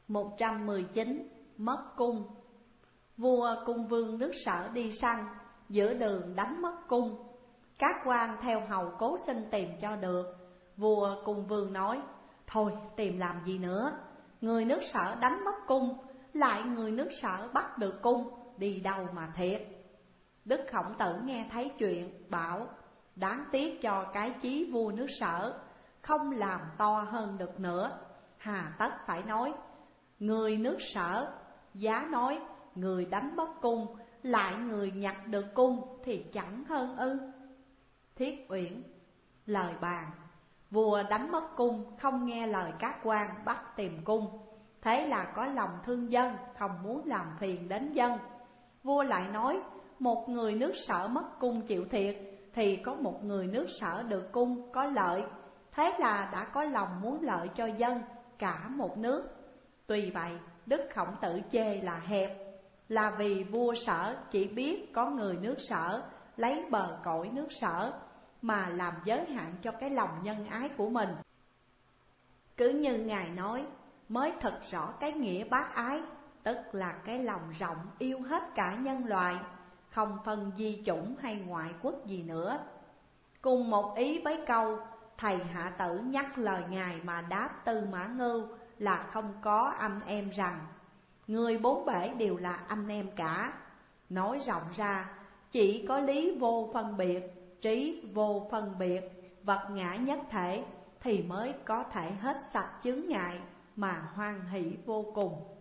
119. Mất cung. Vua cung vương nước Sở đi săn, giữa đường đánh mất cung. Các quan theo hầu cố xin tìm cho được. Vua cung vương nói: thôi tìm làm gì nữa, người nước Sở đánh mất cung, lại người nước Sở bắt được cung, đi đâu mà thiệt. Đức Khổng Tử nghe thấy chuyện, bảo: đáng tiếc cho cái chí vua nước Sở, không làm to hơn được nữa. Hà tất phải nói người nước Sở, giá nói người đánh mất cung, lại người nhặt được cung thì chẳng hơn ư. Thiết Uyển. Lời bàn: vua đánh mất cung, không nghe lời các quan bắt tìm cung, thế là có lòng thương dân, không muốn làm phiền đến dân. Vua lại nói một người nước Sở mất cung chịu thiệt, thì có một người nước Sở được cung có lợi, thế là đã có lòng muốn lợi cho dân cả một nước. Tuy vậy Đức Khổng Tử chê là hẹp, là vì vua Sở chỉ biết có người nước Sở lấy bờ cõi nước Sở mà làm giới hạn cho cái lòng nhân ái của mình. Cứ như Ngài nói mới thật rõ cái nghĩa bác ái, tức là cái lòng rộng yêu hết cả nhân loại, không phân di chủng hay ngoại quốc gì nữa. Cùng một ý với câu thầy Hạ Tử nhắc lời Ngài mà đáp Tư Mã Ngưu là không có anh em rằng người bốn bể đều là anh em cả. Nói rộng ra, chỉ có lý vô phân biệt, trí vô phân biệt, vật ngã nhất thể, thì mới có thể hết sạch chướng ngại mà hoan hỷ vô cùng.